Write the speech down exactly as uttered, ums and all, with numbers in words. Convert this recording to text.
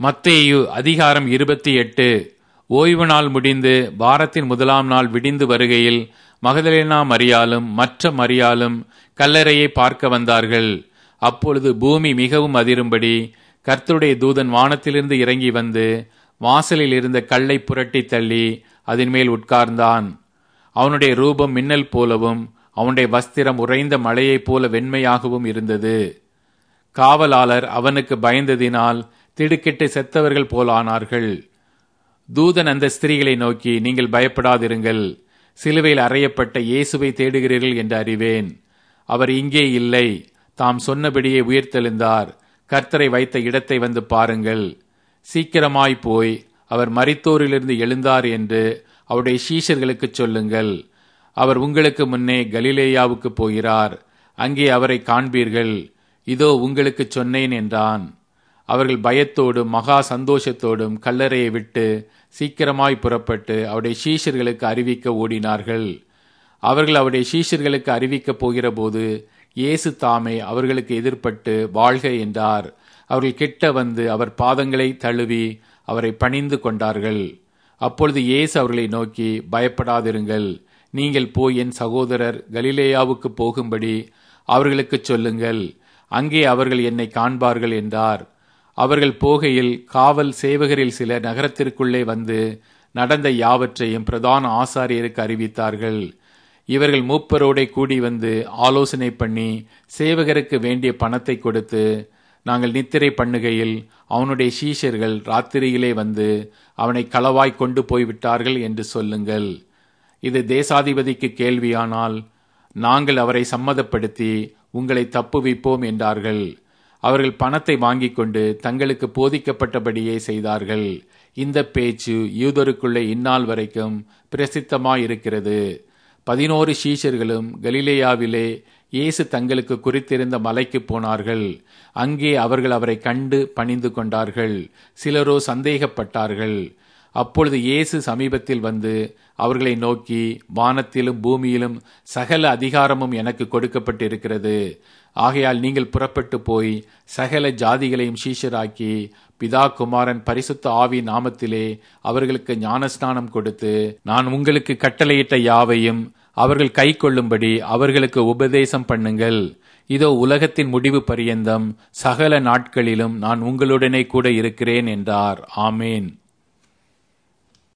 மத்தேயு அதிகாரம் இருபத்தி எட்டு. ஓய்வு நாள் முடிந்து வாரத்தின் முதலாம் நாள் விடிந்து வருகையில் மகதலேனா மரியாளும் மற்ற மரியாளும் கல்லறையை பார்க்க வந்தார்கள். அப்பொழுது பூமி மிகவும் அதிரும்படி கர்த்தருடைய தூதன் வானத்திலிருந்து இறங்கி வந்து வாசலில் இருந்த கல்லை புரட்டி தள்ளி அதன் மேல் உட்கார்ந்தான். அவனுடைய ரூபம் மின்னல் போலவும் அவனுடைய வஸ்திரம் உறைந்த மழையைப் போல வெண்மையாகவும் இருந்தது. காவலாளர் அவனுக்கு பயந்ததினால் திடுக்கிட்டு செத்தவர்கள் போலானார்கள். தூதன் அந்த ஸ்திரீகளை நோக்கி, நீங்கள் பயப்படாதிருங்கள், சிலுவையில் அறையப்பட்ட இயேசுவை தேடுகிறீர்கள் என்று அறிவேன். அவர் இங்கே இல்லை, தாம் சொன்னபடியே உயிர்த்தெழுந்தார். கர்த்தரை வைத்த இடத்தை வந்து பாருங்கள். சீக்கிரமாய் போய் அவர் மரித்தோரிலிருந்து எழுந்தார் என்று அவருடைய சீஷர்களுக்கு சொல்லுங்கள். அவர் உங்களுக்கு முன்னே கலிலேயாவுக்கு போகிறார், அங்கே அவரை காண்பீர்கள். இதோ உங்களுக்கு சொன்னேன் என்றான். அவர்கள் பயத்தோடும் மகா சந்தோஷத்தோடும் கல்லறையை விட்டு சீக்கிரமாய் புறப்பட்டு அவருடைய சீஷர்களுக்கு அறிவிக்க ஓடினார்கள். அவர்கள் அவருடைய சீஷர்களுக்கு அறிவிக்கப் போகிற போது இயேசு தாமே அவர்களுக்கு எதிர்பட்டு வாழ்க என்றார். அவர்கள் கிட்ட வந்து அவர் பாதங்களை தழுவி அவரை பணிந்து கொண்டார்கள். அப்பொழுது இயேசு அவர்களை நோக்கி, பயப்படாதிருங்கள், நீங்கள் போய் என் சகோதரர் கலிலேயாவுக்கு போகும்படி அவர்களுக்கு சொல்லுங்கள், அங்கே அவர்கள் என்னை காண்பார்கள் என்றார். அவர்கள் போகையில் காவல் சேவகரில் சிலர் நகரத்திற்குள்ளே வந்து நடந்த யாவற்றையும் பிரதான ஆசாரியருக்கு அறிவித்தார்கள். இவர்கள் மூப்பரோடே கூடி வந்து ஆலோசனை பண்ணி சேவகருக்கு வேண்டிய பணத்தை கொடுத்து, நாங்கள் நித்திரை பண்ணுகையில் அவனுடைய சீஷர்கள் ராத்திரியிலே வந்து அவனை களவாய் கொண்டு போய்விட்டார்கள் என்று சொல்லுங்கள். இது தேசாதிபதிக்கு கேள்வியானால் நாங்கள் அவரை சம்மதப்படுத்தி உங்களை தப்புவிப்போம் என்றார்கள். அவர்கள் பணத்தை வாங்கிக் கொண்டு தங்களுக்கு போதிக்கப்பட்டபடியே செய்தார்கள். இந்த பேச்சு யூதருக்குள்ளே இந்நாள் வரைக்கும் பிரசித்தமாயிருக்கிறது. பதினோரு சீஷர்களும் கலிலேயாவிலே இயேசு தங்களுக்கு குறித்திருந்த மலைக்கு போனார்கள். அங்கே அவர்கள் அவரை கண்டு பணிந்து கொண்டார்கள். சிலரோ சந்தேகப்பட்டார்கள். அப்பொழுது இயேசு சமீபத்தில் வந்து அவர்களை நோக்கி, வானத்திலும் பூமியிலும் சகல அதிகாரமும் எனக்கு கொடுக்கப்பட்டிருக்கிறது. ஆகையால் நீங்கள் புறப்பட்டு போய் சகல ஜாதிகளையும் சீஷராக்கி பிதா குமாரன் பரிசுத்த ஆவி நாமத்திலே அவர்களுக்கு ஞானஸ்நானம் கொடுத்து, நான் உங்களுக்கு கட்டளையிட்ட யாவையும் அவர்கள் கை கொள்ளும்படி அவர்களுக்கு உபதேசம் பண்ணுங்கள். இதோ உலகத்தின் முடிவு பரியந்தம் சகல நாட்களிலும் நான் உங்களுடனே கூட இருக்கிறேன் என்றார். ஆமேன்.